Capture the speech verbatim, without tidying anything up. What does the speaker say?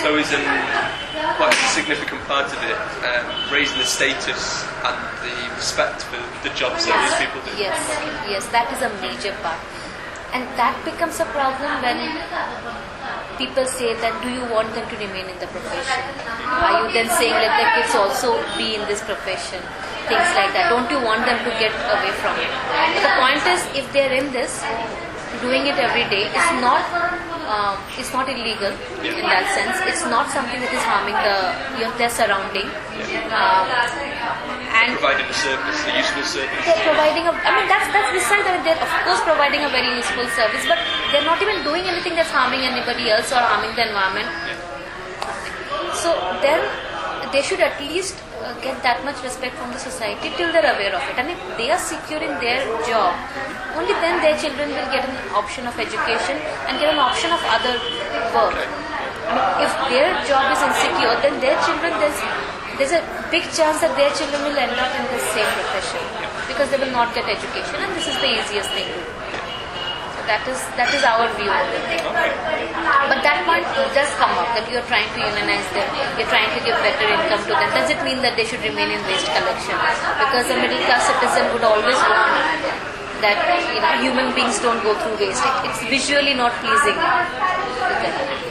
tourism quite a significant part of it, um, raising the status and the respect for the jobs that these people do? Yes, yes, that is a major part. And that becomes a problem when people say that, do you want them to remain in the profession? Are you then saying let the kids also be in this profession? Things like that. Don't you want them to get away from it? But the point is, if they're in this, doing it every day, it's not um, it's not illegal in that sense. It's not something that is harming the you know, their surrounding. Um, and providing a service, a useful service. They're providing a, I mean that's that's beside. I mean they're of course providing a very useful service, but they're not even doing anything that's harming anybody else or harming the environment. So then they should at least uh, get that much respect from the society till they're aware of it. And if they are secure in their job, only then their children will get an option of education and get an option of other work. I mean, if their job is insecure, then their children, there's, there's a big chance that their children will end up in the same profession because they will not get education, and this is the easiest thing to do. So that is that is our view of it. But that point does come up, that you're trying to unionize them, you're trying to give better income to them. Does it mean that they should remain in waste collection? Because a middle class citizen would always want that you know human beings don't go through waste. It, it's visually not pleasing to them.